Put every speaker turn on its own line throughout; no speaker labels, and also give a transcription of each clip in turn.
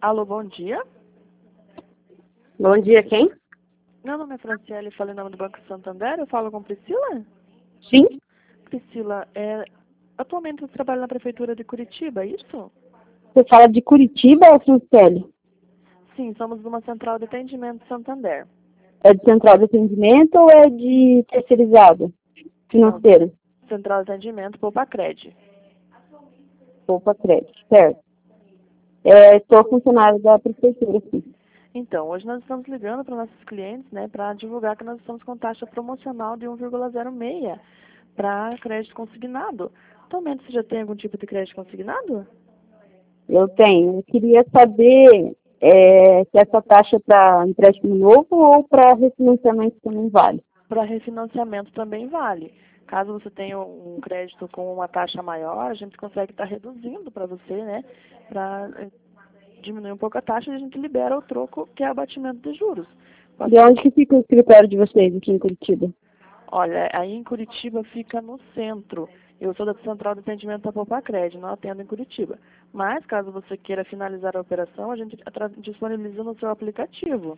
Alô, bom dia.
Bom dia, quem?
Meu nome é Franciele, falo em nome do Banco Santander. Eu falo com Priscila?
Sim.
Priscila, atualmente você trabalha na Prefeitura de Curitiba, é isso?
Você fala de Curitiba ou Franciele?
Sim, somos uma central de atendimento Santander.
É de central de atendimento ou é de terceirizado?
Não,
Financeiro?
central de atendimento Poupa-Cred.
Poupa crédito, certo. Sou funcionário da prefeitura, sim.
Então, hoje nós estamos ligando para nossos clientes, né, para divulgar que nós estamos com taxa promocional de 1,06 para crédito consignado. Atualmente você já tem algum tipo de crédito consignado?
Eu tenho. Eu queria saber se essa taxa é para empréstimo novo ou para refinanciamento também vale.
Para refinanciamento também vale. Caso você tenha um crédito com uma taxa maior, a gente consegue estar reduzindo para você, né? Para diminuir um pouco a taxa e a gente libera o troco, que é abatimento de juros.
De onde que fica o escritório de vocês aqui em Curitiba?
Olha, aí em Curitiba fica no centro. Eu sou da Central de Atendimento da Poupa-Cred, não atendo em Curitiba. Mas, caso você queira finalizar a operação, a gente disponibiliza no seu aplicativo.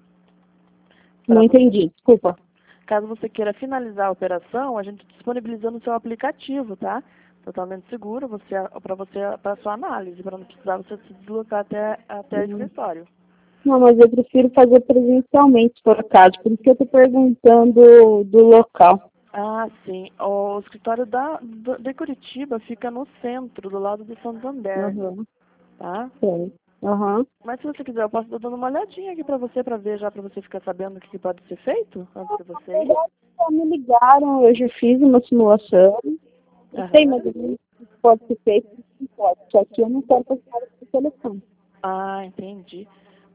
Não entendi, desculpa.
Caso você queira finalizar a operação, a gente disponibiliza no seu aplicativo, tá? Totalmente seguro, para sua análise, para não precisar você se deslocar até o escritório.
Não, mas eu prefiro fazer presencialmente, se for o caso. Por isso que eu estou perguntando do local.
Ah, sim. O escritório de Curitiba fica no centro, do lado de Santander,
Uhum.
tá?
Sim. Uhum.
Mas se você quiser, eu posso estar dando uma olhadinha aqui para você, para ver já, para você ficar sabendo o que pode ser feito antes de você
Na
ir.
verdade, só me ligaram, eu já fiz uma simulação. E sei mais ou menos o que pode ser feito e o que não pode. Só que eu não quero passar por telefone.
Ah, entendi.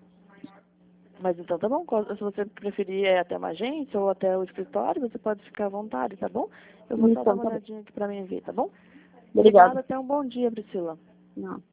Mas então tá bom. Se você preferir ir até uma agência ou até o escritório, você pode ficar à vontade, tá bom? Eu vou só dar
Então,
uma
tá bom.
olhadinha aqui para mim ver, tá bom?
Obrigada.
Obrigada, até um bom dia, Priscila.
Não.